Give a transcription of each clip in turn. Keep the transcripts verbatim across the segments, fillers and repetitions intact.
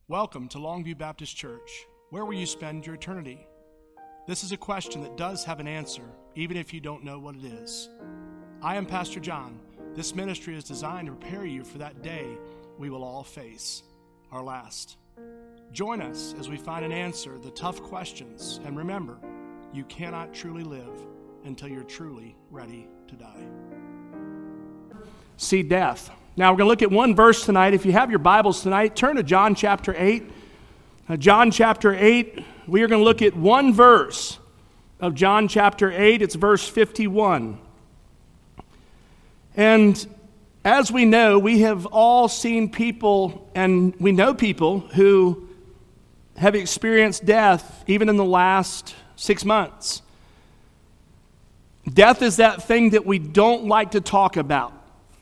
Welcome to Longview Baptist Church. Where will you spend your eternity? This is a question that does have an answer, even if you don't know what it is. I am Pastor John. This ministry is designed to prepare you for that day we will all face, our last. Join us as we find an answer to the tough questions, and remember, you cannot truly live until you're truly ready to die. See death. Now we're going to look at one verse tonight. If you have your Bibles tonight, turn to John chapter eight. Uh, John chapter eight, we are going to look at one verse of John chapter eight. It's verse fifty-one. And as we know, we have all seen people, and we know people who have experienced death even in the last six months. Death is that thing that we don't like to talk about.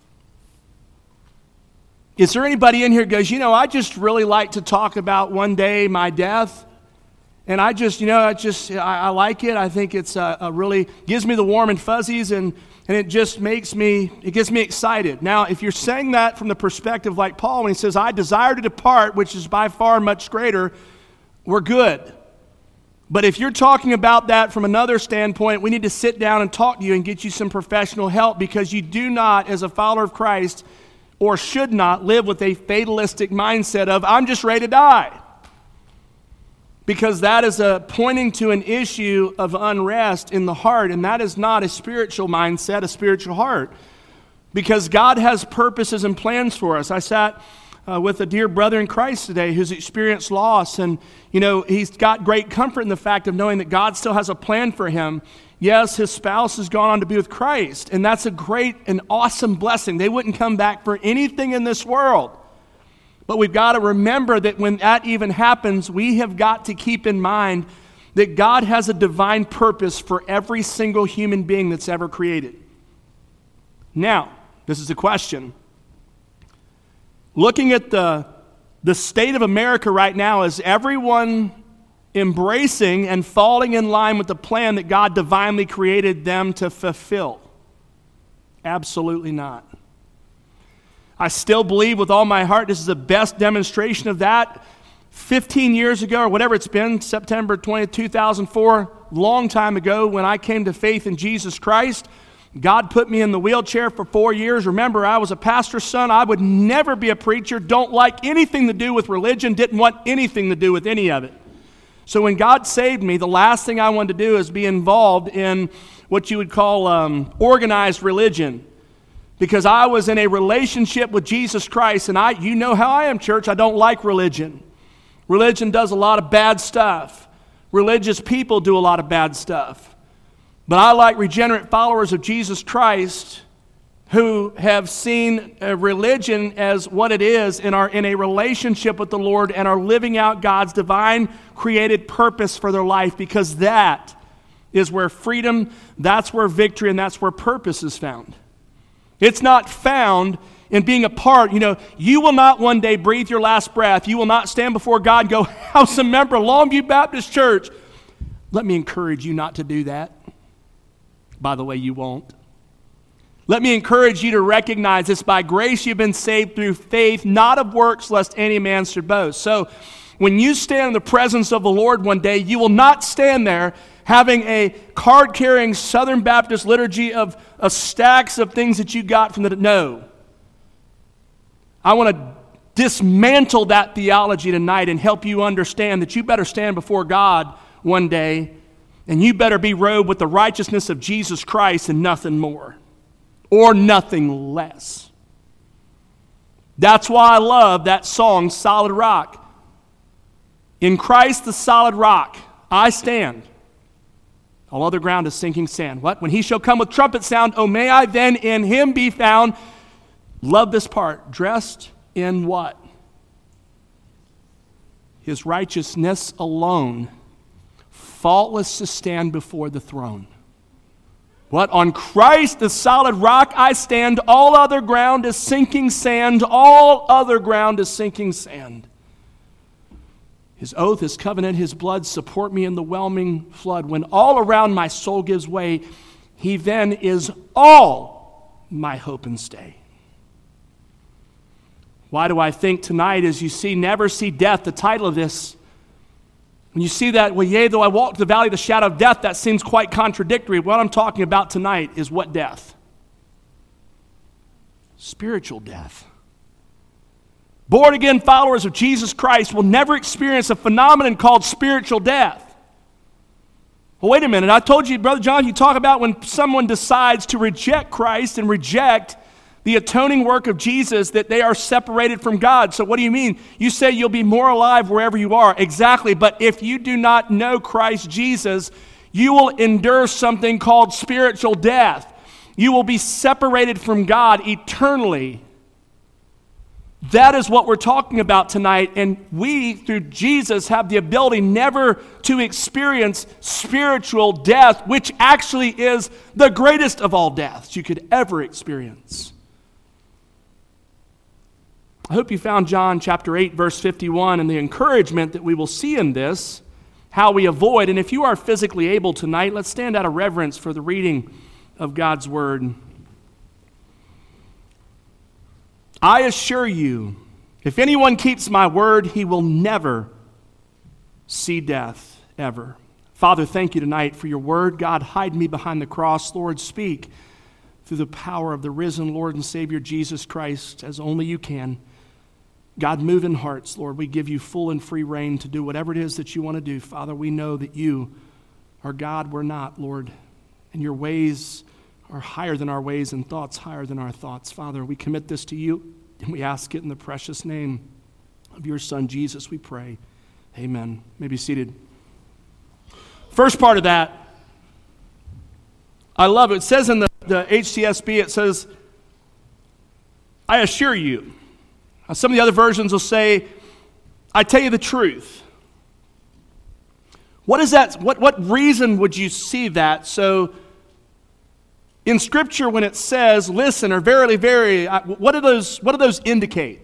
Is there anybody in here who goes, you know, I just really like to talk about one day my death, and I just, you know, I just, I, I like it. I think it's a, a really, gives me the warm and fuzzies, and, and it just makes me, it gets me excited. Now, if you're saying that from the perspective like Paul, when he says, I desire to depart, which is by far much greater, we're good. But if you're talking about that from another standpoint, we need to sit down and talk to you and get you some professional help, because you do not, as a follower of Christ, or should not live with a fatalistic mindset of, I'm just ready to die. Because that is a pointing to an issue of unrest in the heart, and that is not a spiritual mindset, a spiritual heart. Because God has purposes and plans for us. I sat uh, with a dear brother in Christ today who's experienced loss, and you know, he's got great comfort in the fact of knowing that God still has a plan for him. Yes, his spouse has gone on to be with Christ, and that's a great and awesome blessing. They wouldn't come back for anything in this world. But we've got to remember that when that even happens, we have got to keep in mind that God has a divine purpose for every single human being that's ever created. Now, this is a question. Looking at the, the state of America right now, is everyone embracing and falling in line with the plan that God divinely created them to fulfill? Absolutely not. I still believe with all my heart this is the best demonstration of that. fifteen years ago, or whatever it's been, September twentieth, two thousand four, long time ago, when I came to faith in Jesus Christ, God put me in the wheelchair for four years. Remember, I was a pastor's son. I would never be a preacher, don't like anything to do with religion, didn't want anything to do with any of it. So when God saved me, the last thing I wanted to do is be involved in what you would call um, organized religion. Because I was in a relationship with Jesus Christ, and I, you know how I am, church, I don't like religion. Religion does a lot of bad stuff. Religious people do a lot of bad stuff. But I like regenerate followers of Jesus Christ who have seen a religion as what it is and are in a relationship with the Lord and are living out God's divine created purpose for their life, because that is where freedom, that's where victory, and that's where purpose is found. It's not found in being a part. You know, you will not one day breathe your last breath. You will not stand before God and go, I was a member of Longview Baptist Church. Let me encourage you not to do that. By the way, you won't. Let me encourage you to recognize it's by grace you've been saved through faith, not of works, lest any man should boast. So when you stand in the presence of the Lord one day, you will not stand there having a card-carrying Southern Baptist liturgy of, of stacks of things that you got from the... No. I want to dismantle that theology tonight and help you understand that you better stand before God one day, and you better be robed with the righteousness of Jesus Christ and nothing more. Or nothing less. That's why I love that song, Solid Rock. In Christ the solid rock, I stand. All other ground is sinking sand. What? When he shall come with trumpet sound, oh may I then in him be found. Love this part. Dressed in what? His righteousness alone, faultless to stand before the throne. What? On Christ, the solid rock, I stand. All other ground is sinking sand. All other ground is sinking sand. His oath, his covenant, his blood support me in the whelming flood. When all around my soul gives way, he then is all my hope and stay. Why do I think tonight, as you see, never see death, the title of this, when you see that, well, yea, though I walk to the valley of the shadow of death, that seems quite contradictory. What I'm talking about tonight is what death? Spiritual death. Born-again followers of Jesus Christ will never experience a phenomenon called spiritual death. Well, wait a minute. I told you, Brother John, you talk about when someone decides to reject Christ and reject the atoning work of Jesus, that they are separated from God. So what do you mean? You say you'll be more alive wherever you are. Exactly. But if you do not know Christ Jesus, you will endure something called spiritual death. You will be separated from God eternally. That is what we're talking about tonight, and we, through Jesus, have the ability never to experience spiritual death, which actually is the greatest of all deaths you could ever experience. I hope you found John chapter eight, verse fifty-one, and the encouragement that we will see in this, how we avoid. And if you are physically able tonight, let's stand out of reverence for the reading of God's word. I assure you, if anyone keeps my word, he will never see death, ever. Father, thank you tonight for your word. God, hide me behind the cross. Lord, speak through the power of the risen Lord and Savior Jesus Christ as only you can. God, move in hearts, Lord. We give you full and free reign to do whatever it is that you want to do. Father, we know that you are God, we're not, Lord, and your ways are higher than our ways and thoughts higher than our thoughts. Father, we commit this to you, and we ask it in the precious name of your Son, Jesus, we pray. Amen. You may be seated. First part of that, I love it. It says in the, the H C S B, it says, I assure you. Now, some of the other versions will say, I tell you the truth. What is that? What, what reason would you see that? So, in Scripture, when it says, listen, or verily, very, what do those, what do those indicate?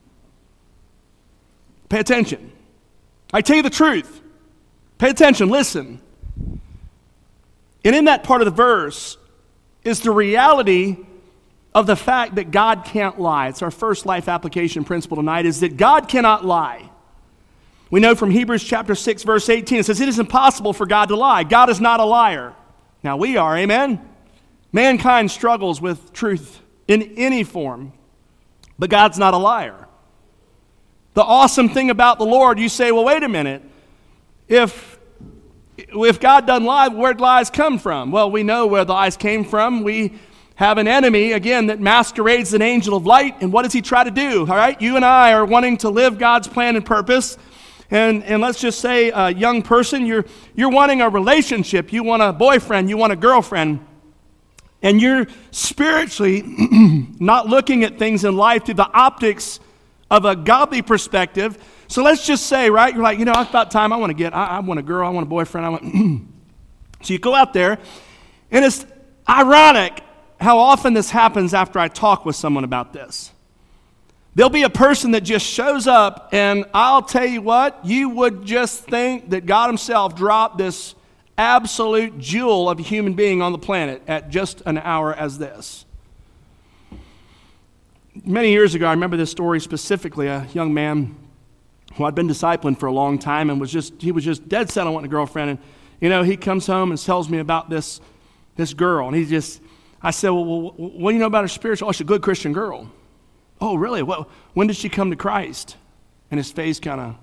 Pay attention. I tell you the truth. Pay attention, listen. And in that part of the verse is the reality of the fact that God can't lie. It's our first life application principle tonight, is that God cannot lie. We know from Hebrews chapter six, verse eighteen, it says, it is impossible for God to lie. God is not a liar. Now we are, amen? Mankind struggles with truth in any form, but God's not a liar. The awesome thing about the Lord, you say, well, wait a minute. If, if God doesn't lie, where'd lies come from? Well, we know where the lies came from. We have an enemy, again, that masquerades as an angel of light, and what does he try to do? All right, you and I are wanting to live God's plan and purpose, and, and let's just say, a young person, you're, you're wanting a relationship, you want a boyfriend, you want a girlfriend, and you're spiritually not looking at things in life through the optics of a godly perspective. So let's just say, right, you're like, you know, it's about time I want to get, I, I want a girl, I want a boyfriend, I want, so you go out there, and it's ironic how often this happens after I talk with someone about this. There'll be a person that just shows up, and I'll tell you what, you would just think that God himself dropped this absolute jewel of a human being on the planet at just an hour as this. Many years ago, I remember this story specifically, a young man who I'd been discipling for a long time and was just, he was just dead set on wanting a girlfriend. And, you know, he comes home and tells me about this, this girl, and he just, I said, well, well, what do you know about her spiritual? Oh, she's a good Christian girl. Oh, really? Well, when did she come to Christ? And his face kind of,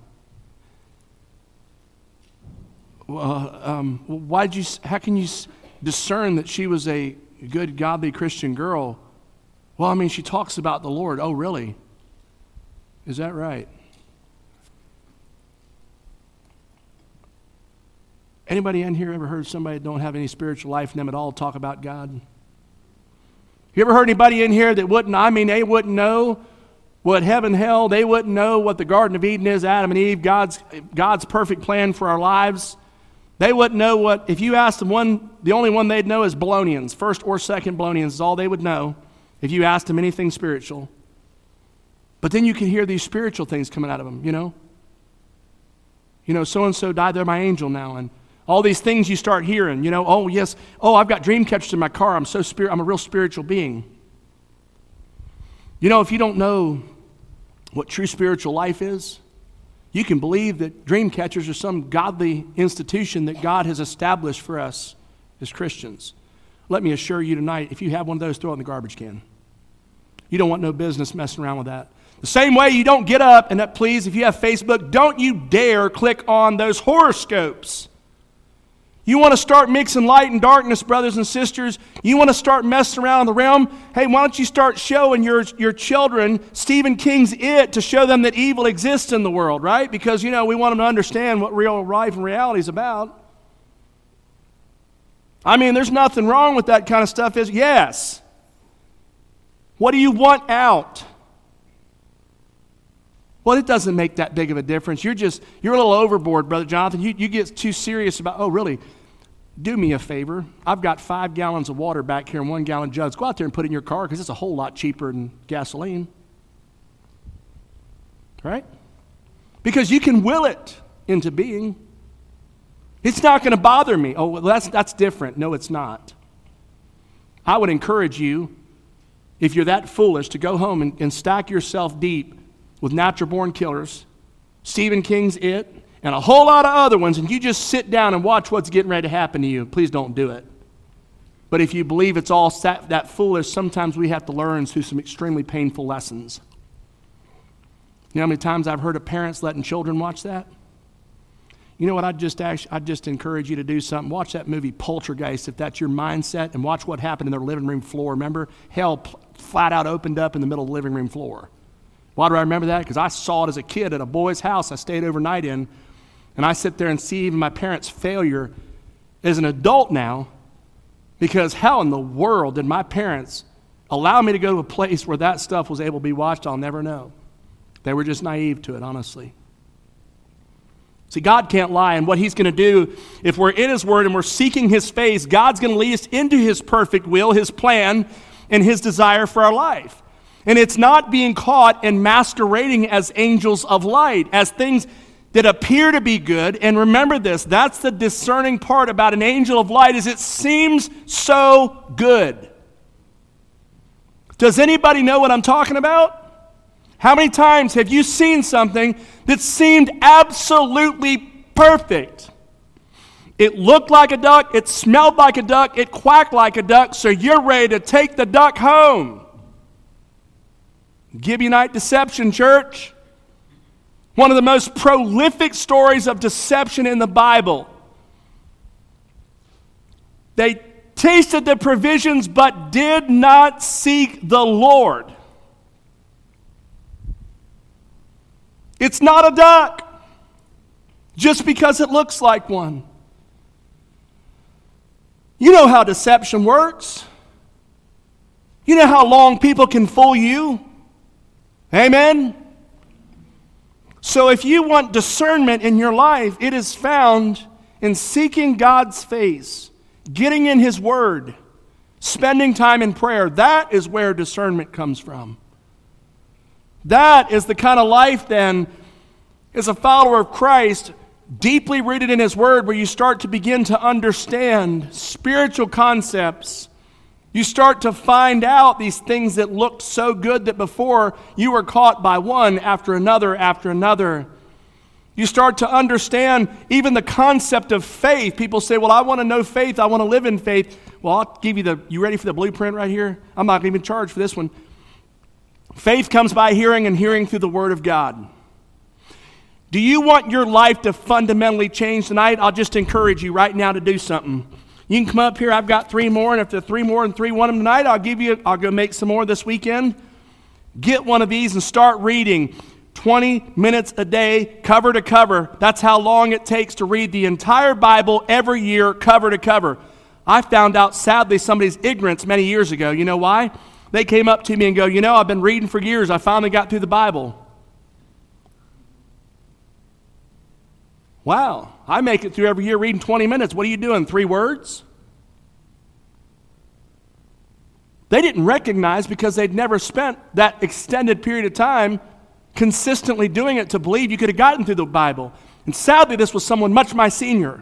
well, um, why did you, how can you discern that she was a good, godly Christian girl? Well, I mean, she talks about the Lord. Oh, really? Is that right? Anybody in here ever heard somebody that don't have any spiritual life in them at all talk about God? You ever heard anybody in here that wouldn't, I mean, they wouldn't know what heaven, hell, they wouldn't know what the Garden of Eden is, Adam and Eve, God's, God's perfect plan for our lives. They wouldn't know what, if you asked them one, the only one they'd know is Bolognians. First or second Bolognians is all they would know if you asked them anything spiritual. But then you can hear these spiritual things coming out of them, you know. You know, so-and-so died, they're my angel now, and all these things you start hearing, you know, oh, yes, oh, I've got dream catchers in my car. I'm so spirit, I'm a real spiritual being. You know, if you don't know what true spiritual life is, you can believe that dream catchers are some godly institution that God has established for us as Christians. Let me assure you tonight, if you have one of those, throw it in the garbage can. You don't want no business messing around with that. The same way you don't get up, and that, please, if you have Facebook, don't you dare click on those horoscopes. You want to start mixing light and darkness, brothers and sisters. You want to start messing around in the realm. Hey, why don't you start showing your, your children Stephen King's It to show them that evil exists in the world, right? Because, you know, we want them to understand what real life and reality is about. I mean, there's nothing wrong with that kind of stuff. Is yes. What do you want out? Well, it doesn't make that big of a difference. You're just, you're a little overboard, Brother Jonathan. You, you get too serious about, oh, really? Do me a favor. I've got five gallons of water back here in one gallon jugs. Go out there and put it in your car because it's a whole lot cheaper than gasoline. Right? Because you can will it into being. It's not going to bother me. Oh, well, that's, that's different. No, it's not. I would encourage you, if you're that foolish, to go home and, and stack yourself deep with Natural Born Killers, Stephen King's It, and a whole lot of other ones, and you just sit down and watch what's getting ready to happen to you. Please don't do it. But if you believe it's all sat, that foolish, sometimes we have to learn through some extremely painful lessons. You know how many times I've heard of parents letting children watch that? You know what, I'd just, actually, I'd just encourage you to do something. Watch that movie Poltergeist, if that's your mindset, and watch what happened in their living room floor. Remember, hell flat out opened up in the middle of the living room floor. Why do I remember that? Because I saw it as a kid at a boy's house I stayed overnight in, and I sit there and see even my parents' failure as an adult now, because how in the world did my parents allow me to go to a place where that stuff was able to be watched? I'll never know. They were just naive to it, honestly. See, God can't lie, and what he's going to do, if we're in his word and we're seeking his face, God's going to lead us into his perfect will, his plan, and his desire for our life. And it's not being caught and masquerading as angels of light, as things that appear to be good. And remember this, that's the discerning part about an angel of light, is it seems so good. Does anybody know what I'm talking about? How many times have you seen something that seemed absolutely perfect? It looked like a duck, it smelled like a duck, it quacked like a duck, so you're ready to take the duck home. Gibeonite deception, church. One of the most prolific stories of deception in the Bible. They tasted the provisions but did not seek the Lord. It's not a duck just because it looks like one. You know how deception works. You know how long people can fool you. Amen? So if you want discernment in your life, it is found in seeking God's face, getting in his word, spending time in prayer. That is where discernment comes from. That is the kind of life then, as a follower of Christ, deeply rooted in his word, where you start to begin to understand spiritual concepts. You start to find out these things that looked so good that before you were caught by one after another after another. You start to understand even the concept of faith. People say, well, I want to know faith. I want to live in faith. Well, I'll give you the, you ready for the blueprint right here? I'm not even charged for this one. Faith comes by hearing, and hearing through the word of God. Do you want your life to fundamentally change tonight? I'll just encourage you right now to do something. You can come up here. I've got three more, and if there are three more and three want them tonight, I'll give you, I'll go make some more this weekend. Get one of these and start reading twenty minutes a day, cover to cover. That's how long it takes to read the entire Bible every year, cover to cover. I found out, sadly, somebody's ignorance many years ago. You know why? They came up to me and go, you know, I've been reading for years. I finally got through the Bible. Wow, I make it through every year reading twenty minutes. What are you doing, three words? They didn't recognize, because they'd never spent that extended period of time consistently doing it, to believe you could have gotten through the Bible. And sadly, this was someone much my senior.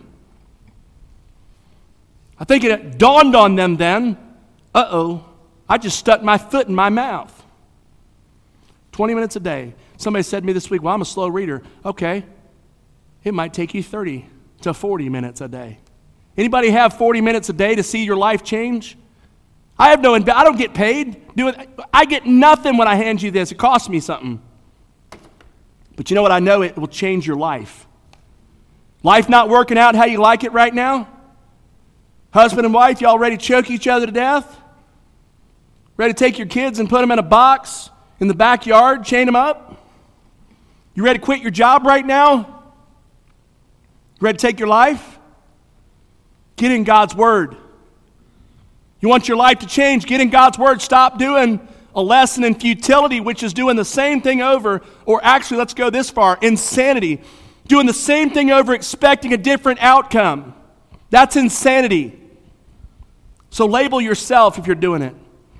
I think it dawned on them then, uh-oh, I just stuck my foot in my mouth. twenty minutes a day. Somebody said to me this week, well, I'm a slow reader. Okay. It might take you thirty to forty minutes a day. Anybody have forty minutes a day to see your life change? I have no, I don't get paid. Do it. I get nothing when I hand you this. It costs me something. But you know what? I know it will change your life. Life not working out how you like it right now? Husband and wife, y'all ready to choke each other to death? Ready to take your kids and put them in a box in the backyard, chain them up? You ready to quit your job right now? You ready to take your life? Get in God's Word. You want your life to change? Get in God's Word. Stop doing a lesson in futility, which is doing the same thing over, or actually, let's go this far, insanity. Doing the same thing over, expecting a different outcome. That's insanity. So label yourself if you're doing it.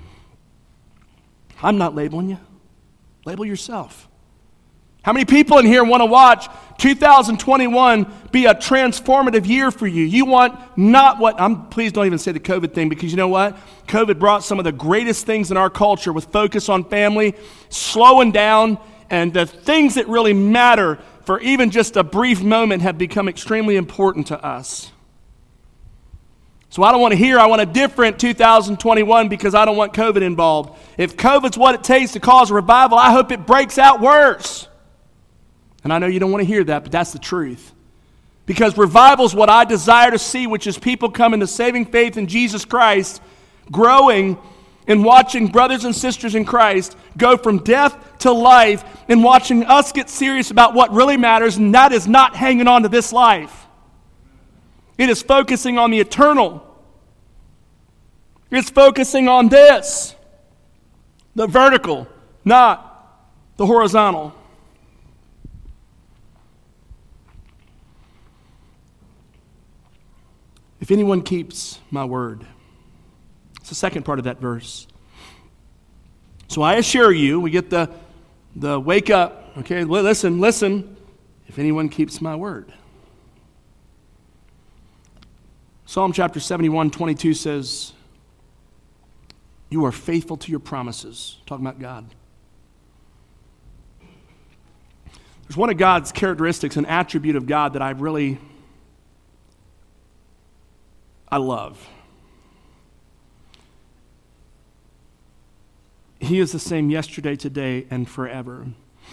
I'm not labeling you. Label yourself. How many people in here want to watch two thousand twenty-one be a transformative year for you? You want not what, I'm, please don't even say the COVID thing, because you know what? COVID brought some of the greatest things in our culture with focus on family, slowing down, and the things that really matter for even just a brief moment have become extremely important to us. So I don't want to hear, I want a different two thousand twenty-one because I don't want COVID involved. If COVID's what it takes to cause a revival, I hope it breaks out worse. And I know you don't want to hear that, but that's the truth. Because revival is what I desire to see, which is people coming to saving faith in Jesus Christ, growing and watching brothers and sisters in Christ go from death to life, and watching us get serious about what really matters, and that is not hanging on to this life. It is focusing on the eternal. It's focusing on this, the vertical, not the horizontal. If anyone keeps my word. It's the second part of that verse. So I assure you, we get the, the wake up, okay, listen, listen, if anyone keeps my word. Psalm chapter seventy-one, twenty-two says, you are faithful to your promises. Talking about God. There's one of God's characteristics, an attribute of God that I really, I love. He is the same yesterday, today, and forever.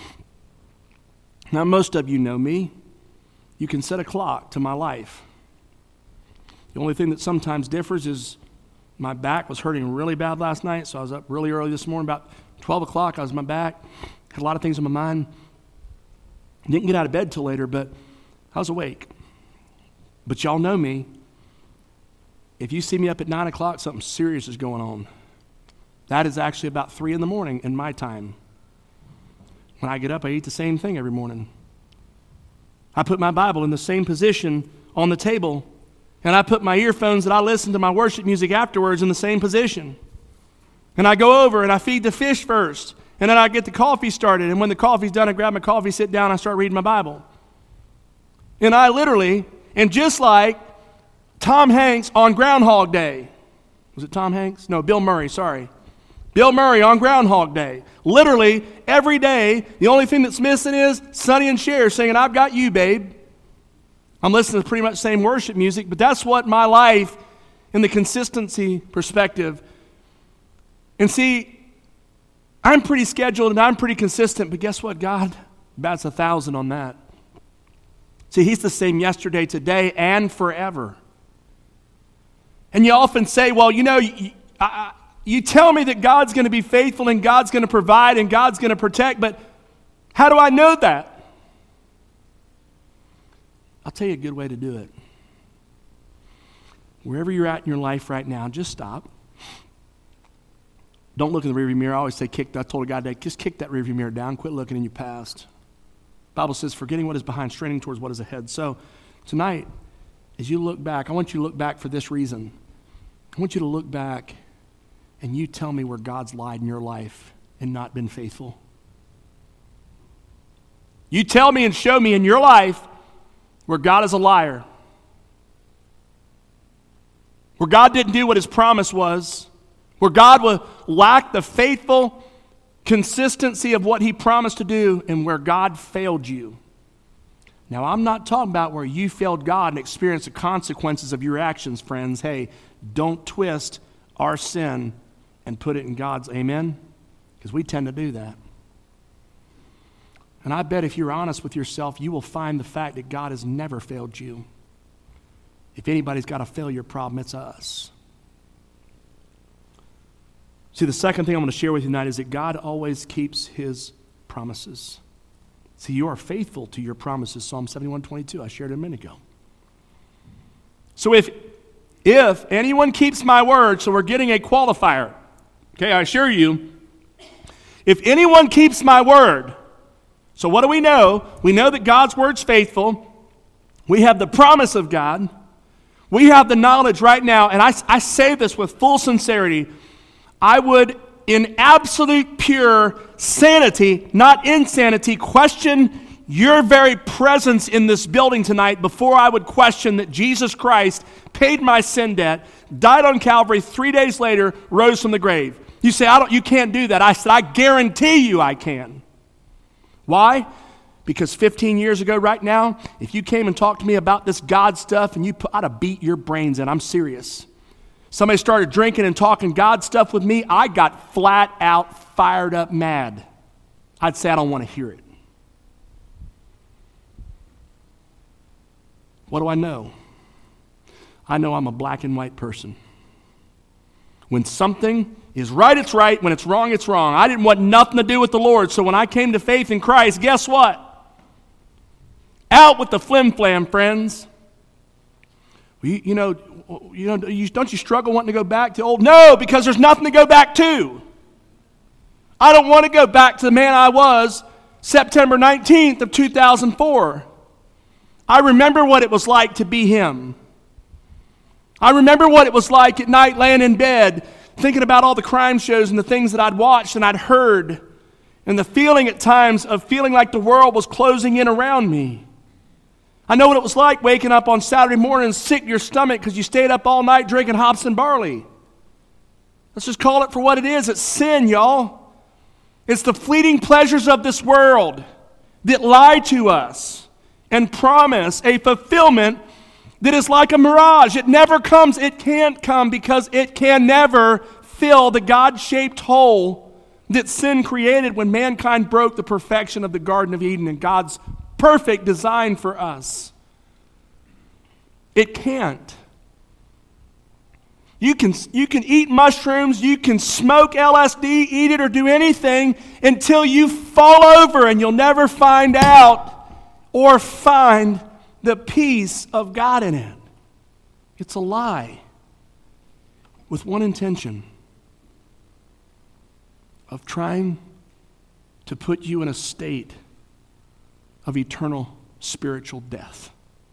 Now, most of you know me. You can set a clock to my life. The only thing that sometimes differs is my back was hurting really bad last night, so I was up really early this morning, about twelve o'clock. I was on my back, had a lot of things on my mind. Didn't get out of bed till later, but I was awake. But y'all know me. If you see me up at nine o'clock, something serious is going on. That is actually about three in the morning in my time. When I get up, I eat the same thing every morning. I put my Bible in the same position on the table, and I put my earphones that I listen to my worship music afterwards in the same position. And I go over and I feed the fish first, and then I get the coffee started, and when the coffee's done, I grab my coffee, sit down, I start reading my Bible. And I literally, and just like Tom Hanks on Groundhog Day. Was it Tom Hanks? No, Bill Murray, sorry. Bill Murray on Groundhog Day. Literally, every day, the only thing that's missing is Sonny and Cher singing, I've Got You, Babe. I'm listening to pretty much the same worship music, but that's what my life in the consistency perspective. And see, I'm pretty scheduled and I'm pretty consistent, but guess what? God bats a thousand on that. See, He's the same yesterday, today, and forever. And you often say, well, you know, you, I, you tell me that God's going to be faithful and God's going to provide and God's going to protect, but how do I know that? I'll tell you a good way to do it. Wherever you're at in your life right now, just stop. Don't look in the rearview mirror. I always say kick that. I told a guy today, just kick that rearview mirror down. Quit looking in your past. The Bible says, forgetting what is behind, straining towards what is ahead. So tonight, as you look back, I want you to look back for this reason. I want you to look back and you tell me where God's lied in your life and not been faithful. You tell me and show me in your life where God is a liar. Where God didn't do what His promise was. Where God will lack the faithful consistency of what he promised to do, and where God failed you. Now, I'm not talking about where you failed God and experienced the consequences of your actions, friends. Hey, don't twist our sin and put it in God's, amen? Because we tend to do that. And I bet if you're honest with yourself, you will find the fact that God has never failed you. If anybody's got a failure problem, it's us. See, the second thing I'm going to share with you tonight is that God always keeps his promises. See, you are faithful to your promises, Psalm seventy-one twenty-two. I shared it a minute ago. So if, if anyone keeps my word, so we're getting a qualifier. Okay, I assure you, if anyone keeps my word, so what do we know? We know that God's word's faithful. We have the promise of God. We have the knowledge right now, and I, I say this with full sincerity. I would, in absolute pure sanity, not insanity, question your very presence in this building tonight before I would question that Jesus Christ paid my sin debt, died on Calvary, three days later, rose from the grave. You say, I don't, you can't do that. I said, I guarantee you I can. Why? Because fifteen years ago right now, if you came and talked to me about this God stuff and you put, I'd have beat your brains in. I'm serious. Somebody started drinking and talking God stuff with me, I got flat out fired up mad. I'd say I don't want to hear it. What do I know? I know I'm a black and white person. When something is right, it's right. When it's wrong, it's wrong. I didn't want nothing to do with the Lord. So when I came to faith in Christ, guess what? Out with the flim-flam, friends. You, you know, you know, you, don't you struggle wanting to go back to old? No, because there's nothing to go back to. I don't want to go back to the man I was September nineteenth of two thousand four. I remember what it was like to be him. I remember what it was like at night laying in bed, thinking about all the crime shows and the things that I'd watched and I'd heard, and the feeling at times of feeling like the world was closing in around me. I know what it was like waking up on Saturday morning sick to your stomach because you stayed up all night drinking hops and barley. Let's just call it for what it is. It's sin, y'all. It's the fleeting pleasures of this world that lie to us and promise a fulfillment that is like a mirage. It never comes. It can't come because it can never fill the God-shaped hole that sin created when mankind broke the perfection of the Garden of Eden and God's perfect design for us. It can't. You can, you can eat mushrooms, you can smoke L S D, eat it or do anything until you fall over and you'll never find out or find the peace of God in it. It's a lie with one intention of trying to put you in a state of eternal spiritual death.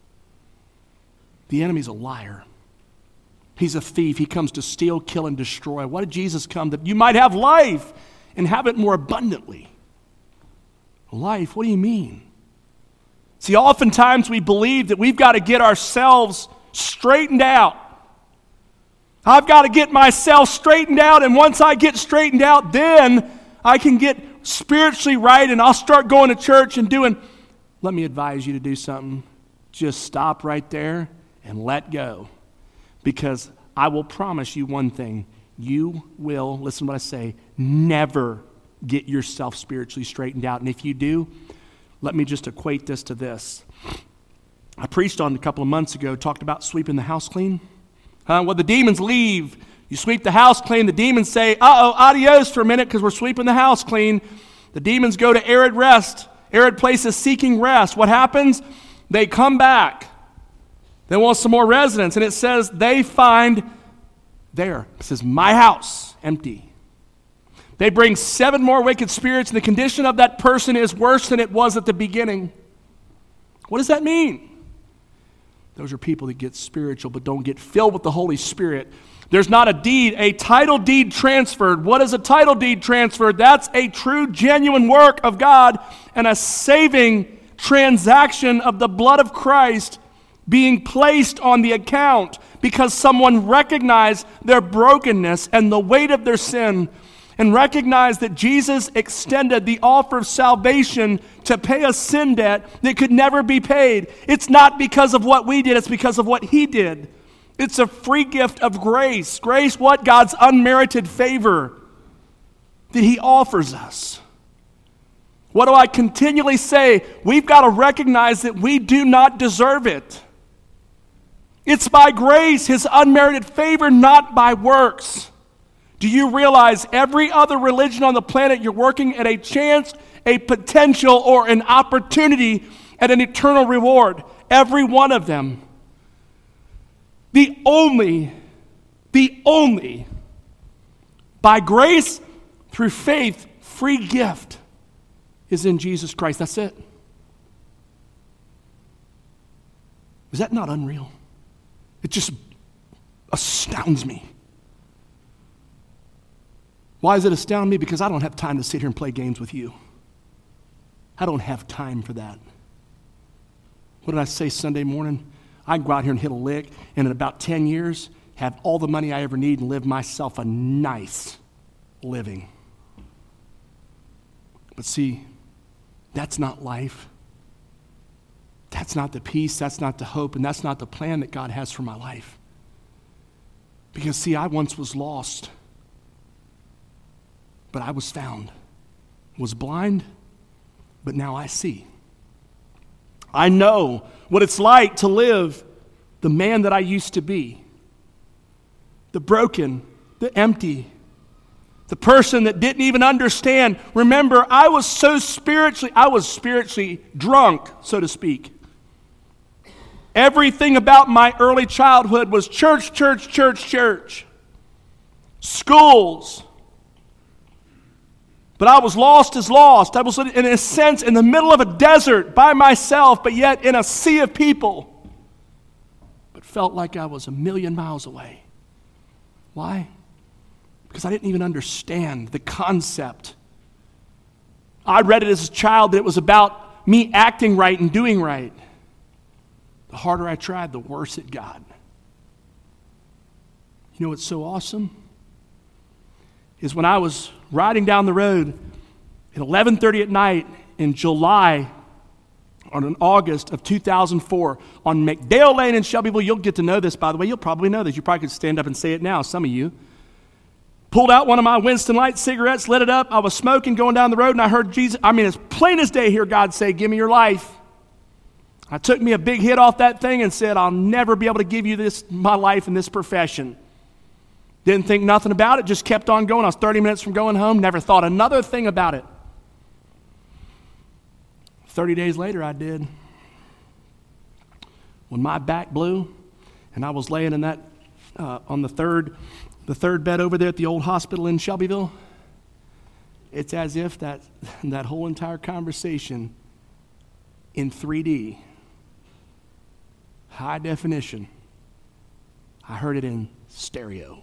The enemy's a liar. He's a thief. He comes to steal, kill, and destroy. What did Jesus come? That you might have life and have it more abundantly. Life? What do you mean? See, oftentimes we believe that we've got to get ourselves straightened out. I've got to get myself straightened out, and once I get straightened out, then I can get spiritually right, and I'll start going to church and doing. Let me advise you to do something. Just stop right there and let go. Because I will promise you one thing. You will, listen to what I say, never get yourself spiritually straightened out. And if you do, let me just equate this to this. I preached on it a couple of months ago, talked about sweeping the house clean. Uh, well, the demons leave. You sweep the house clean. The demons say, uh-oh, adios for a minute because we're sweeping the house clean. The demons go to arid rest, arid places seeking rest. What happens? They come back. They want some more residents. And it says they find there. It says, my house, empty. They bring seven more wicked spirits, and the condition of that person is worse than it was at the beginning. What does that mean? Those are people that get spiritual but don't get filled with the Holy Spirit. There's not a deed, a title deed transferred. What is a title deed transferred? That's a true, genuine work of God and a saving transaction of the blood of Christ being placed on the account because someone recognized their brokenness and the weight of their sin. and recognize that Jesus extended the offer of salvation to pay a sin debt that could never be paid. It's not because of what we did, it's because of what he did. It's a free gift of grace. Grace, what? God's unmerited favor that he offers us. What do I continually say? We've got to recognize that we do not deserve it. It's by grace, his unmerited favor, not by works. Do you realize every other religion on the planet, you're working at a chance, a potential, or an opportunity at an eternal reward? Every one of them. The only, the only, by grace, through faith, free gift is in Jesus Christ. That's it. Is that not unreal? It just astounds me. Why does it astound me? Because I don't have time to sit here and play games with you. I don't have time for that. What did I say Sunday morning? I can go out here and hit a lick, and in about ten years, have all the money I ever need and live myself a nice living. But see, that's not life. That's not the peace, that's not the hope, and that's not the plan that God has for my life. Because see, I once was lost, but I was found. Was blind, but now I see. I know what it's like to live the man that I used to be. The broken, the empty, the person that didn't even understand. Remember, I was so spiritually, I was spiritually drunk, so to speak. Everything about my early childhood was church, church, church, church. Schools. But I was lost as lost. I was, in a sense, in the middle of a desert by myself, but yet in a sea of people. But felt like I was a million miles away. Why? Because I didn't even understand the concept. I read it as a child that it was about me acting right and doing right. The harder I tried, the worse it got. You know what's so awesome? Is when I was riding down the road at eleven thirty at night in July, or in August of two thousand four, on McDale Lane in Shelbyville. You'll get to know this, by the way. You'll probably know this. You probably could stand up and say it now, some of you. Pulled out one of my Winston Light cigarettes, lit it up. I was smoking, going down the road, and I heard Jesus, I mean, as plain as day, hear God say, "Give me your life." I took me a big hit off that thing and said, "I'll never be able to give you this, my life in this profession." Didn't think nothing about it, just kept on going. I was thirty minutes from going home, never thought another thing about it. thirty days later, I did. When my back blew, and I was laying in that, uh, on the third, the third bed over there at the old hospital in Shelbyville, it's as if that, that whole entire conversation in three D, high definition, I heard it in stereo.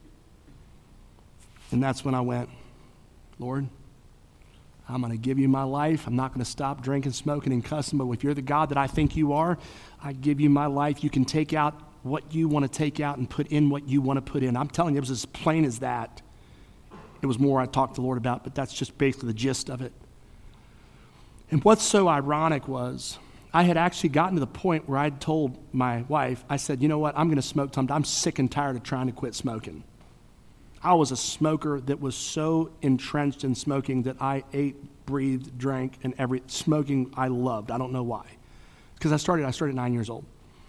And that's when I went, "Lord, I'm going to give you my life. I'm not going to stop drinking, smoking, and cussing, but if you're the God that I think you are, I give you my life. You can take out what you want to take out and put in what you want to put in." I'm telling you, it was as plain as that. It was more I talked to the Lord about, but that's just basically the gist of it. And what's so ironic was, I had actually gotten to the point where I'd told my wife, I said, "You know what, I'm going to smoke sometime. I'm sick and tired of trying to quit smoking." I was a smoker that was so entrenched in smoking that I ate, breathed, drank, and every smoking I loved. I don't know why. Because I started, I started at nine years old.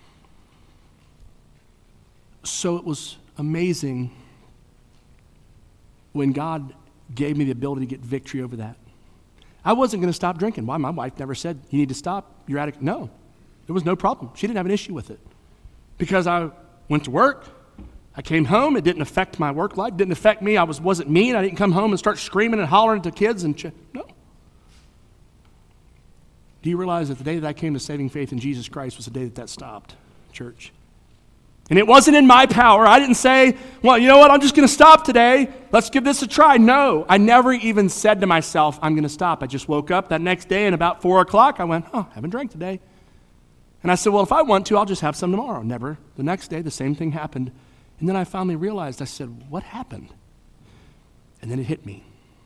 So it was amazing when God gave me the ability to get victory over that. I wasn't going to stop drinking. Why? My wife never said, "You need to stop, you're addict." No, there was no problem. She didn't have an issue with it. Because I went to work, I came home, it didn't affect my work life, it didn't affect me, I was, wasn't mean, I didn't come home and start screaming and hollering to kids and, ch- no. Do you realize that the day that I came to saving faith in Jesus Christ was the day that that stopped, church? And it wasn't in my power. I didn't say, "Well, you know what, I'm just going to stop today. Let's give this a try." No, I never even said to myself, "I'm going to stop." I just woke up that next day and about four o'clock, I went, "Oh, I haven't drank today." And I said, "Well, if I want to, I'll just have some tomorrow." Never. The next day, the same thing happened. And then I finally realized, I said, "What happened?" And then it hit me.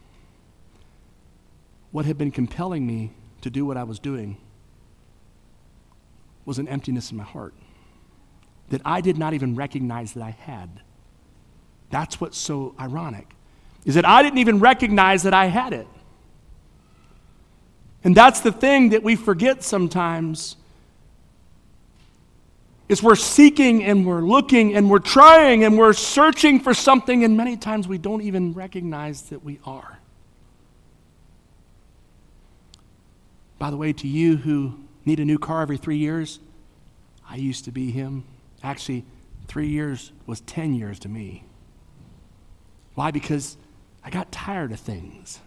What had been compelling me to do what I was doing was an emptiness in my heart that I did not even recognize that I had. That's what's so ironic, is that I didn't even recognize that I had it. And that's the thing that we forget sometimes, is we're seeking and we're looking and we're trying and we're searching for something, and many times we don't even recognize that we are. By the way, to you who need a new car every three years, I used to be him. Actually, three years was ten years to me. Why? Because I got tired of things.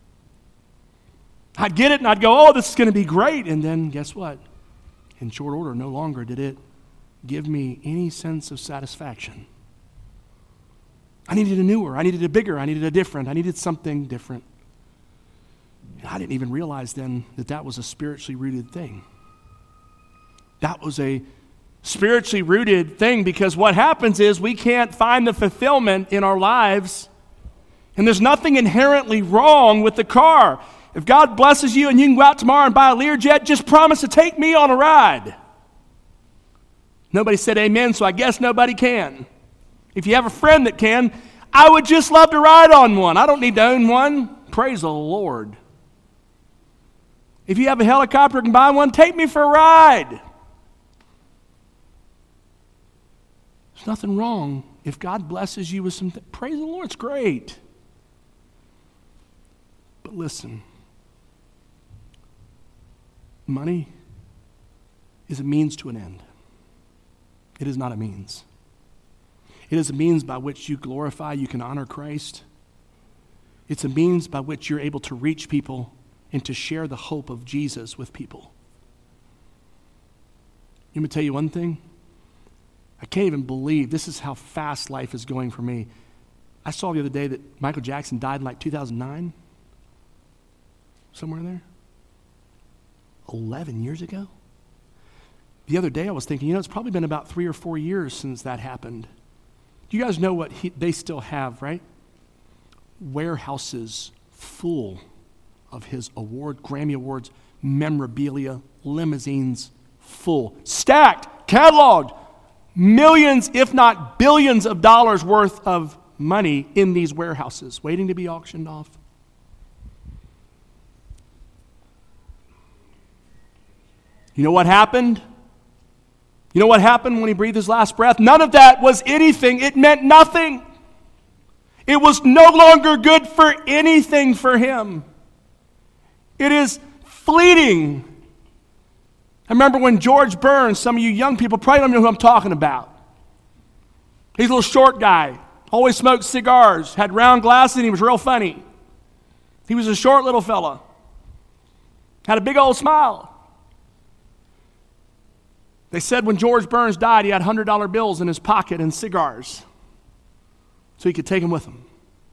I'd get it and I'd go, oh, this is going to be great. And then guess what? In short order, no longer did it give me any sense of satisfaction. I needed a newer, I needed a bigger, I needed a different, I needed something different. And I didn't even realize then that that was a spiritually rooted thing. That was a spiritually rooted thing, because what happens is we can't find the fulfillment in our lives, and there's nothing inherently wrong with the car. If God blesses you and you can go out tomorrow and buy a Learjet, just promise to take me on a ride. Nobody said amen, so I guess nobody can. If you have a friend that can, I would just love to ride on one. I don't need to own one. Praise the Lord. If you have a helicopter and can buy one, take me for a ride. There's nothing wrong if God blesses you with something. Praise the Lord, it's great. But listen, money is a means to an end. It is not a means. It is a means by which you glorify, you can honor Christ. It's a means by which you're able to reach people and to share the hope of Jesus with people. Let me tell you one thing. I can't even believe this is how fast life is going for me. I saw the other day that Michael Jackson died in like two thousand nine. Somewhere there. eleven years ago. The other day I was thinking, you know, it's probably been about three or four years since that happened. Do you guys know what he, they still have, right? Warehouses full of his award, Grammy Awards, memorabilia, limousines full, stacked, cataloged, millions, if not billions of dollars worth of money in these warehouses waiting to be auctioned off. You know what happened? You know what happened when he breathed his last breath? None of that was anything. It meant nothing. It was no longer good for anything for him. It is fleeting. I remember when George Burns, some of you young people probably don't know who I'm talking about. He's a little short guy, always smoked cigars, had round glasses, and he was real funny. He was a short little fella. Had a big old smile. They said when George Burns died, he had one hundred dollar bills in his pocket and cigars so he could take them with him.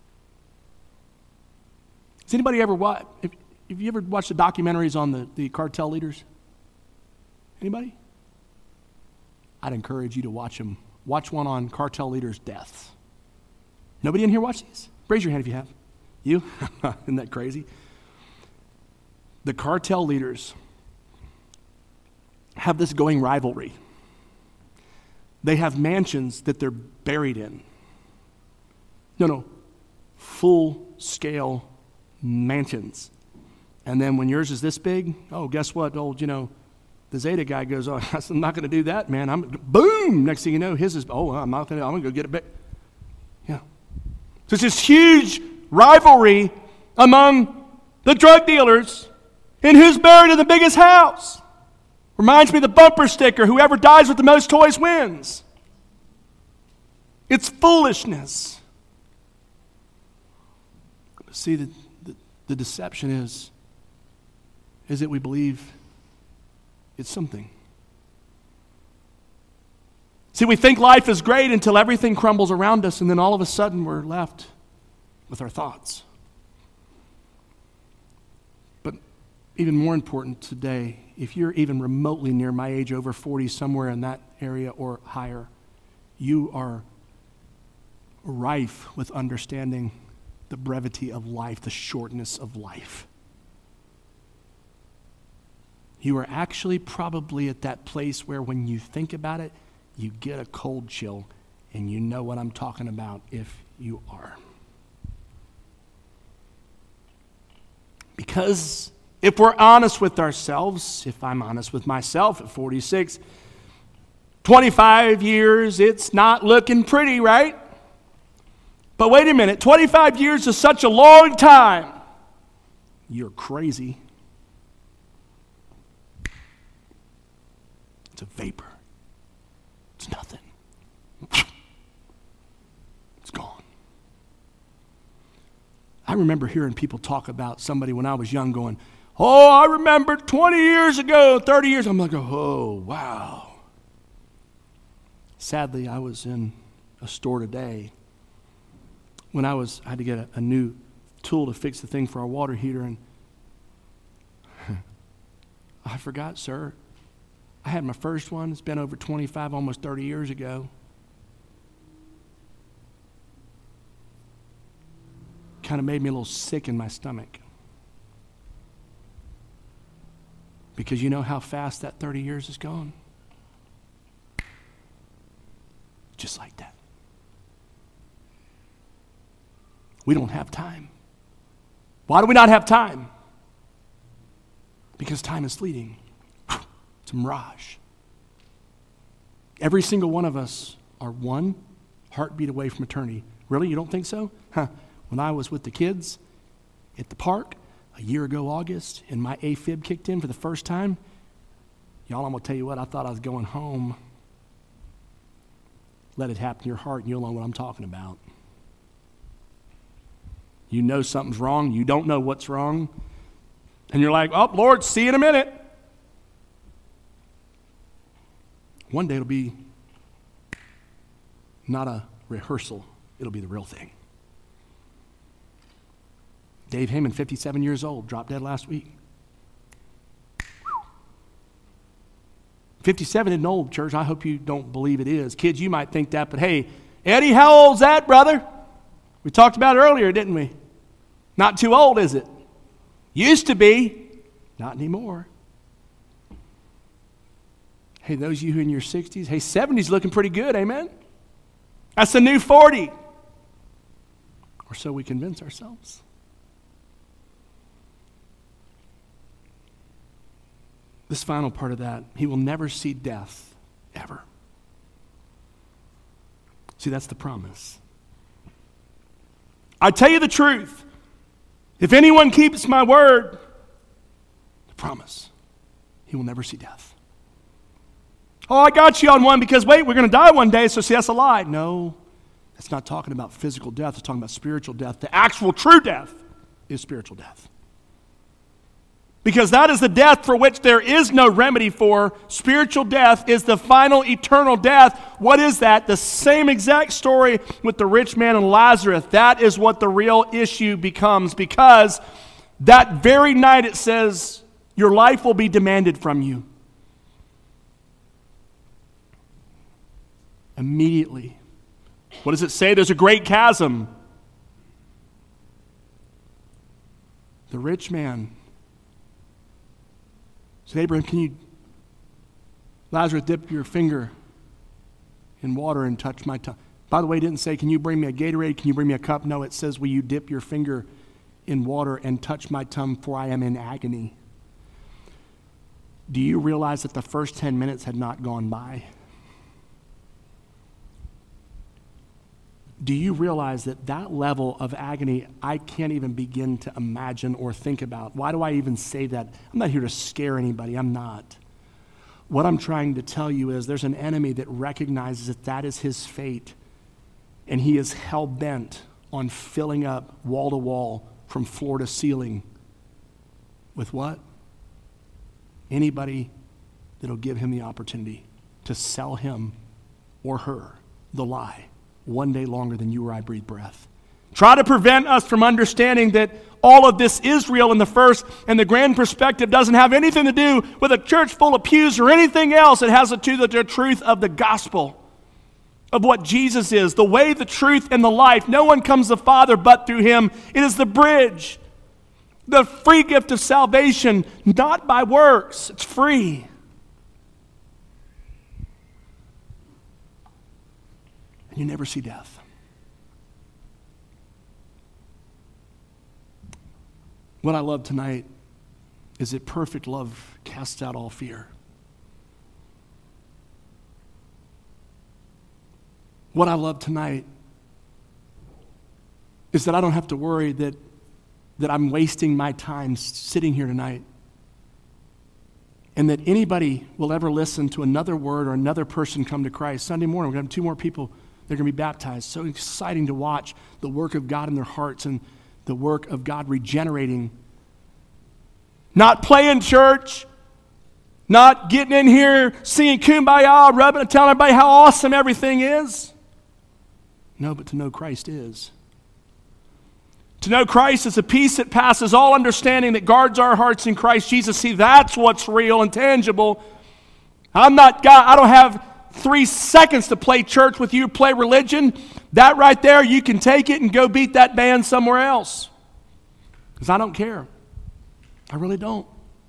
Has anybody ever watched, have, have you ever watched the documentaries on the, the cartel leaders? Anybody? I'd encourage you to watch them. Watch one on cartel leaders' deaths. Nobody in here watch these? Raise your hand if you have. You? Isn't that crazy? The cartel leaders have this going rivalry. They have mansions that they're buried in. No, no, full-scale mansions. And then when yours is this big, oh, guess what? Old, you know, the Zeta guy goes, oh, I'm not going to do that, man. I'm boom. Next thing you know, his is, oh, I'm not going to. I'm going to go get it back. Yeah. So it's this huge rivalry among the drug dealers and who's buried in the biggest house. Reminds me of the bumper sticker, whoever dies with the most toys wins. It's foolishness. See, the, the, the deception is, is that we believe it's something. See, we think life is great until everything crumbles around us, and then all of a sudden we're left with our thoughts. But even more important today, if you're even remotely near my age, over forty, somewhere in that area or higher, you are rife with understanding the brevity of life, the shortness of life. You are actually probably at that place where when you think about it, you get a cold chill, and you know what I'm talking about if you are. Because if we're honest with ourselves, if I'm honest with myself at forty-six, twenty-five years, it's not looking pretty, right? But wait a minute, twenty-five years is such a long time. You're crazy. It's a vapor. It's nothing. It's gone. I remember hearing people talk about somebody when I was young going, oh, I remember twenty years ago, thirty years. I'm like, oh, wow. Sadly, I was in a store today when I was I had to get a, a new tool to fix the thing for our water heater, and I forgot, sir. I had my first one. It's been over twenty-five, almost thirty years ago. Kind of made me a little sick in my stomach. Because you know how fast that thirty years is gone? Just like that. We don't have time. Why do we not have time? Because time is fleeting. It's a mirage. Every single one of us are one heartbeat away from eternity. Really? You don't think so? Huh. When I was with the kids at the park a year ago, August, and my AFib kicked in for the first time, y'all, I'm going to tell you what, I thought I was going home. Let it happen to your heart, and you'll know what I'm talking about. You know something's wrong. You don't know what's wrong. And you're like, oh, Lord, see you in a minute. One day it'll be not a rehearsal. It'll be the real thing. Dave Heyman, fifty-seven years old, dropped dead last week. fifty-seven isn't old, church. I hope you don't believe it is. Kids, you might think that, but hey, Eddie, how old's that, brother? We talked about it earlier, didn't we? Not too old, is it? Used to be. Not anymore. Hey, those of you who are in your sixties, hey, seventy's looking pretty good, amen? That's the new forty. Or so we convince ourselves. This final part of that, he will never see death, ever. See, that's the promise. I tell you the truth. If anyone keeps my word, the promise, he will never see death. Oh, I got you on one because, wait, we're going to die one day, so see, that's a lie. No, that's not talking about physical death. It's talking about spiritual death. The actual true death is spiritual death. Because that is the death for which there is no remedy for. Spiritual death is the final eternal death. What is that? The same exact story with the rich man and Lazarus. That is what the real issue becomes, because that very night it says, your life will be demanded from you. Immediately. What does it say? There's a great chasm. The rich man said, Abraham, can you, Lazarus, dip your finger in water and touch my tongue? By the way, it didn't say, can you bring me a Gatorade? Can you bring me a cup? No, it says, will you dip your finger in water and touch my tongue, for I am in agony. Do you realize that the first ten minutes had not gone by? Do you realize that that level of agony, I can't even begin to imagine or think about? Why do I even say that? I'm not here to scare anybody. I'm not. What I'm trying to tell you is there's an enemy that recognizes that that is his fate, and he is hell-bent on filling up wall to wall from floor to ceiling with what? Anybody that'll give him the opportunity to sell him or her the lie one day longer than you or I breathe breath. Try to prevent us from understanding that all of this is real in the first, and the grand perspective doesn't have anything to do with a church full of pews or anything else. It has to do with the truth of the gospel. of what Jesus is, the way, the truth, and the life. No one comes to the Father but through him. It is the bridge, the free gift of salvation, not by works. It's free. And you never see death. What I love tonight is that perfect love casts out all fear. What I love tonight is that I don't have to worry that, that I'm wasting my time sitting here tonight, and that anybody will ever listen to another word or another person come to Christ. Sunday morning, we're going to have two more people that are going to be baptized. So exciting to watch the work of God in their hearts and the work of God regenerating. Not playing church, not getting in here, singing Kumbaya, rubbing and telling everybody how awesome everything is. No, but to know Christ is. To know Christ is a peace that passes all understanding, that guards our hearts in Christ Jesus. See, that's what's real and tangible. I'm not God. I don't have three seconds to play church with you, play religion. That right there, you can take it and go beat that band somewhere else. Because I don't care. I really don't.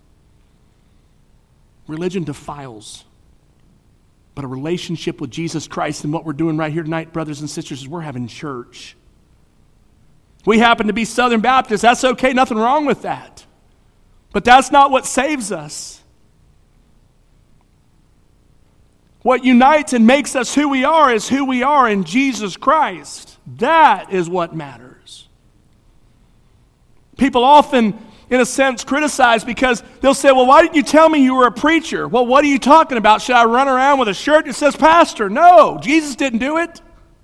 Religion defiles. But a relationship with Jesus Christ, and what we're doing right here tonight, brothers and sisters, is we're having church. We happen to be Southern Baptists. That's okay. Nothing wrong with that. But that's not what saves us. What unites and makes us who we are is who we are in Jesus Christ. That is what matters. People often, in a sense, criticize because they'll say, well, why didn't you tell me you were a preacher? Well, what are you talking about? Should I run around with a shirt that says pastor? No, Jesus didn't do it.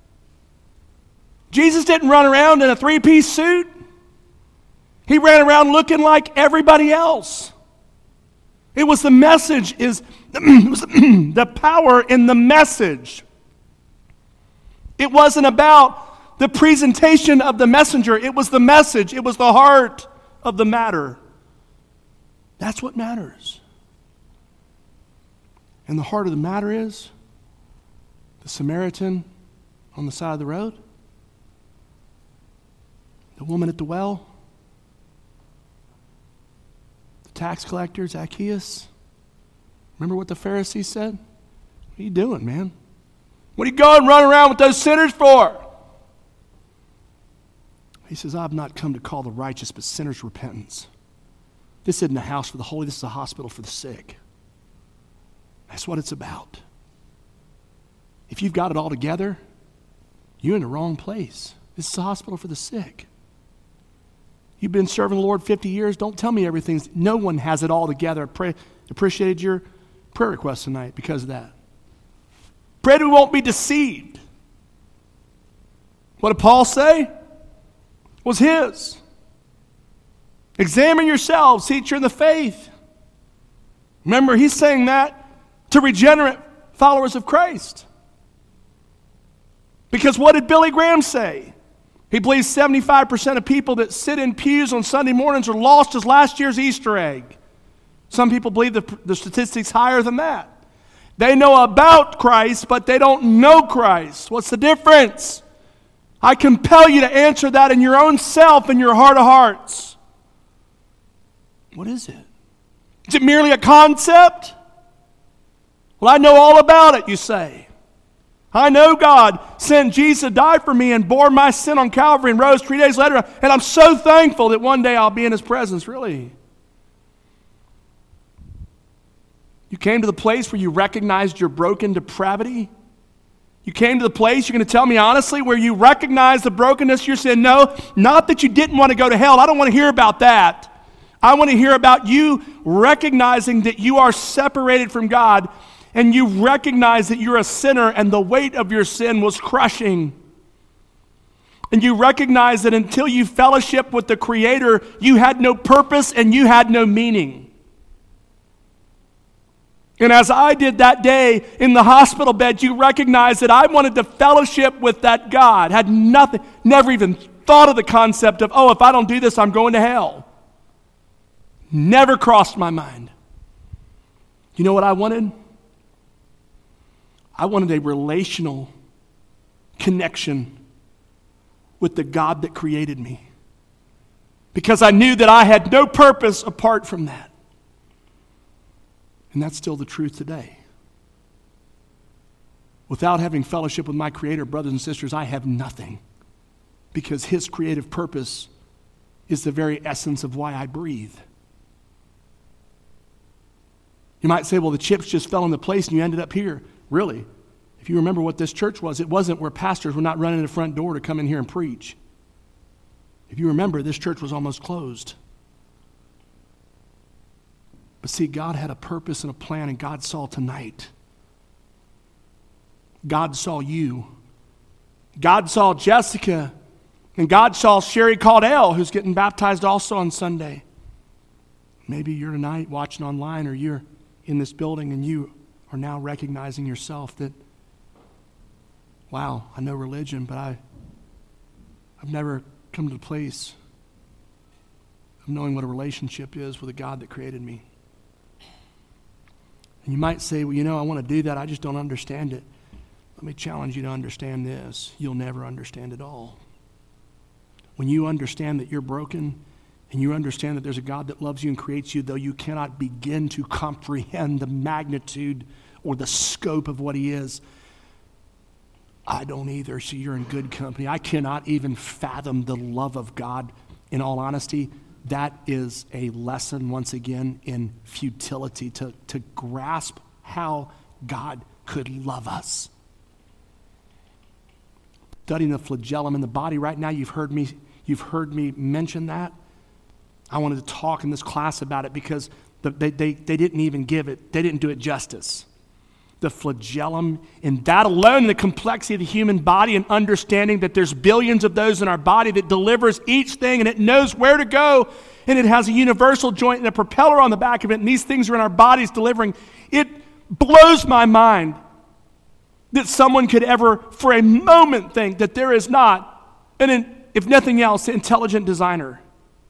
Jesus didn't run around in a three-piece suit. He ran around looking like everybody else. It was the message, is it was the power in the message. It wasn't about the presentation of the messenger. It was the message. It was the heart of the matter. That's what matters. And the heart of the matter is the Samaritan on the side of the road, the woman at the well, the tax collector, Zacchaeus. Remember what the Pharisees said? What are you doing, man? What are you going running around with those sinners for? He says, I've not come to call the righteous, but sinners to repentance. This isn't a house for the holy. This is a hospital for the sick. That's what it's about. If you've got it all together, you're in the wrong place. This is a hospital for the sick. You've been serving the Lord fifty years. Don't tell me everything's... No one has it all together. I pray, appreciated your prayer request tonight because of that. Pray that we won't be deceived. What did Paul say? Was his. Examine yourselves, teacher in the faith. Remember, he's saying that to regenerate followers of Christ. Because what did Billy Graham say? He believes seventy-five percent of people that sit in pews on Sunday mornings are lost as last year's Easter egg. Some people believe the, the statistics higher than that. They know about Christ, but they don't know Christ. What's the difference? I compel you to answer that in your own self, in your heart of hearts. What is it? Is it merely a concept? Well, I know all about it, you say. I know God sent Jesus to die for me and bore my sin on Calvary and rose three days later, and I'm so thankful that one day I'll be in His presence, really. You came to the place where you recognized your broken depravity. You came to the place, you're going to tell me honestly, where you recognize the brokenness. You're saying, no, not that you didn't want to go to hell. I don't want to hear about that. I want to hear about you recognizing that you are separated from God, and you recognize that you're a sinner and the weight of your sin was crushing. And you recognize that until you fellowship with the Creator, you had no purpose and you had no meaning. And as I did that day in the hospital bed, you recognize that I wanted to fellowship with that God. Had nothing, never even thought of the concept of, oh, if I don't do this, I'm going to hell. Never crossed my mind. You know what I wanted? I wanted a relational connection with the God that created me. Because I knew that I had no purpose apart from that. And that's still the truth today. Without having fellowship with my Creator, brothers and sisters, I have nothing. Because His creative purpose is the very essence of why I breathe. You might say, well, the chips just fell into place and you ended up here. Really? If you remember what this church was, it wasn't where pastors were not running the front door to come in here and preach. If you remember, this church was almost closed. But see, God had a purpose and a plan, and God saw tonight. God saw you. God saw Jessica. And God saw Sherry Caudell, who's getting baptized also on Sunday. Maybe you're tonight watching online, or you're in this building and you are now recognizing yourself that, wow, I know religion, but I, I've never come to the place of knowing what a relationship is with a God that created me. And you might say, well, you know, I want to do that. I just don't understand it. Let me challenge you to understand this. You'll never understand it all. When you understand that you're broken and you understand that there's a God that loves you and creates you, though you cannot begin to comprehend the magnitude or the scope of what He is, I don't either, so you're in good company. I cannot even fathom the love of God. In all honesty, that is a lesson, once again, in futility, to, to grasp how God could love us. Studying the flagellum in the body right now, you've heard me, you've heard me mention that. I wanted to talk in this class about it because the, they, they, they didn't even give it, they didn't do it justice. The flagellum, and that alone, the complexity of the human body, and understanding that there's billions of those in our body that delivers each thing, and it knows where to go, and it has a universal joint and a propeller on the back of it, and these things are in our bodies delivering. It blows my mind that someone could ever, for a moment, think that there is not, an, if nothing else, an intelligent designer.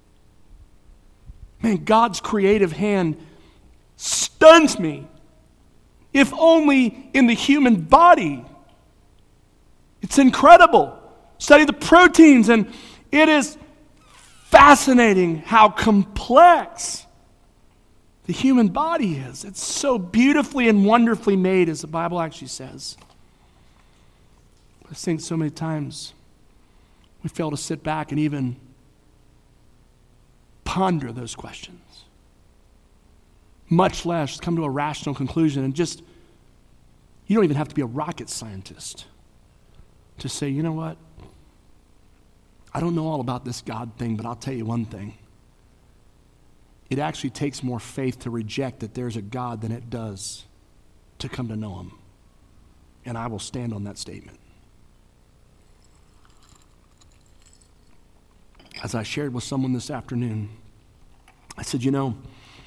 Man, God's creative hand stuns me. If only in the human body. It's incredible. Study the proteins, and it is fascinating how complex the human body is. It's so beautifully and wonderfully made, as the Bible actually says. I think so many times we fail to sit back and even ponder those questions. Much less come to a rational conclusion. And just, you don't even have to be a rocket scientist to say, you know what? I don't know all about this God thing, but I'll tell you one thing. It actually takes more faith to reject that there's a God than it does to come to know Him. And I will stand on that statement. As I shared with someone this afternoon, I said, you know,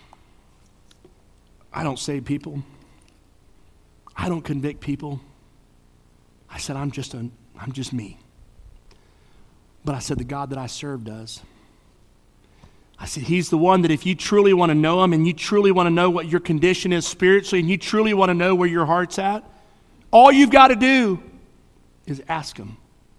I don't save people. I don't convict people. I said, I'm just a, I'm just me. But I said, the God that I serve does. I said, He's the one that if you truly want to know Him, and you truly want to know what your condition is spiritually, and you truly want to know where your heart's at, all you've got to do is ask Him.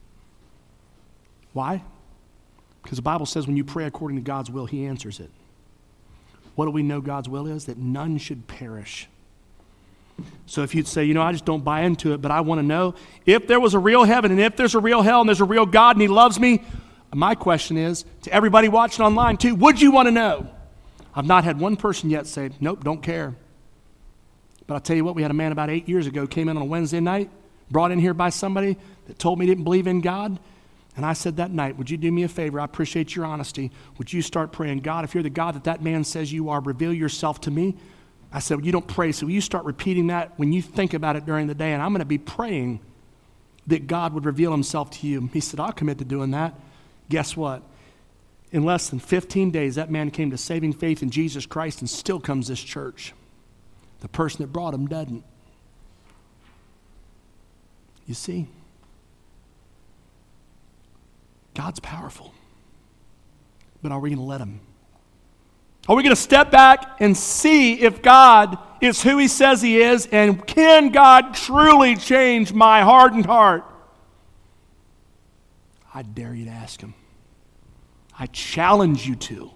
Why? Because the Bible says when you pray according to God's will, He answers it. What do we know God's will is? That none should perish. So if you'd say, you know, I just don't buy into it, but I want to know if there was a real heaven, and if there's a real hell, and there's a real God, and He loves me, my question is, to everybody watching online too, would you want to know? I've not had one person yet say, nope, don't care. But I'll tell you what, we had a man about eight years ago, came in on a Wednesday night, brought in here by somebody that told me he didn't believe in God. And I said that night, would you do me a favor? I appreciate your honesty. Would you start praying, God, if you're the God that that man says you are, reveal yourself to me? I said, well, you don't pray, so will you start repeating that when you think about it during the day? And I'm going to be praying that God would reveal Himself to you. He said, I'll commit to doing that. Guess what? In less than fifteen days, that man came to saving faith in Jesus Christ and still comes to this church. The person that brought him doesn't. You see? God's powerful. But are we going to let Him? Are we going to step back and see if God is who He says He is, and can God truly change my hardened heart? I dare you to ask him. I challenge you to.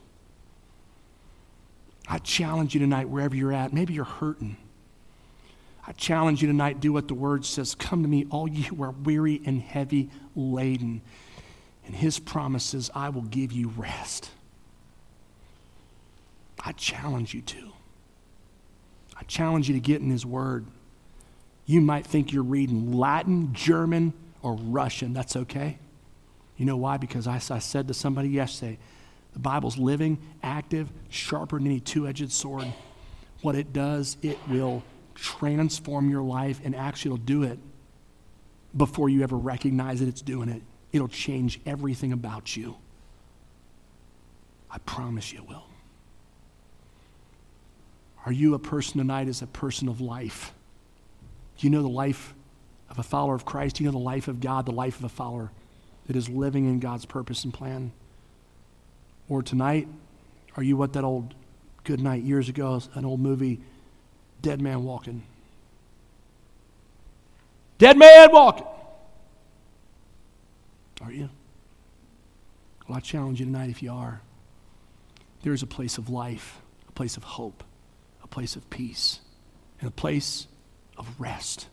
I challenge you tonight, wherever you're at. Maybe you're hurting. I challenge you tonight, do what the word says. Come to me, all you who are weary and heavy laden. And his promises, I will give you rest. I challenge you to. I challenge you to get in his word. You might think you're reading Latin, German, or Russian. That's okay. You know why? Because I, I said to somebody yesterday, the Bible's living, active, sharper than any two-edged sword. What it does, it will transform your life, and actually it'll do it before you ever recognize that it's doing it. It'll change everything about you. I promise you it will. Are you a person tonight as a person of life? Do you know the life of a follower of Christ? Do you know the life of God, the life of a follower that is living in God's purpose and plan? Or tonight, are you what that old good night years ago, an old movie, Dead Man Walking? Dead man walking. Are you? Well, I challenge you tonight, if you are, there is a place of life, a place of hope, a place of peace, and a place of rest.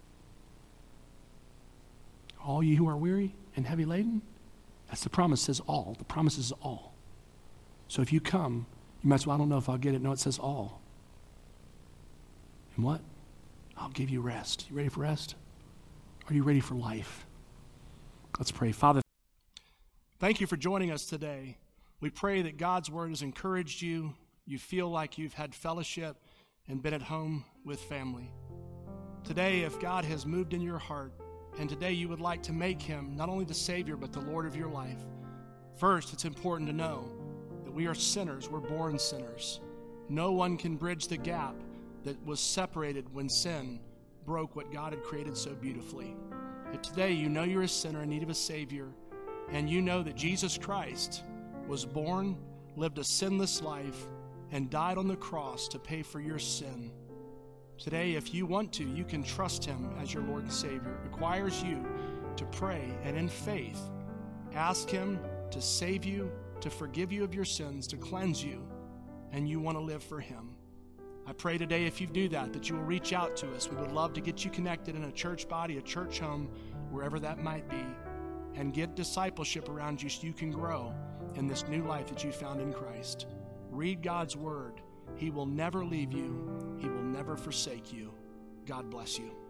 All you who are weary and heavy laden, that's the promise, says all. The promise is all. So if you come, you might say, well, I don't know if I'll get it. No, it says all. And what? I'll give you rest. You ready for rest? Are you ready for life? Let's pray. Father, thank you for joining us today. We pray that God's word has encouraged you. You feel like you've had fellowship and been at home with family. Today, if God has moved in your heart, and today you would like to make him not only the Savior, but the Lord of your life, first, it's important to know that we are sinners. We're born sinners. No one can bridge the gap that was separated when sin broke what God had created so beautifully. If today you know you're a sinner in need of a Savior, and you know that Jesus Christ was born, lived a sinless life, and died on the cross to pay for your sin, today, if you want to, you can trust him as your Lord and Savior. It requires you to pray and in faith ask him to save you, to forgive you of your sins, to cleanse you, and you want to live for him. I pray today, if you do that, that you will reach out to us. We would love to get you connected in a church body, a church home, wherever that might be, and get discipleship around you so you can grow in this new life that you found in Christ. Read God's word. He will never leave you. He will never forsake you. God bless you.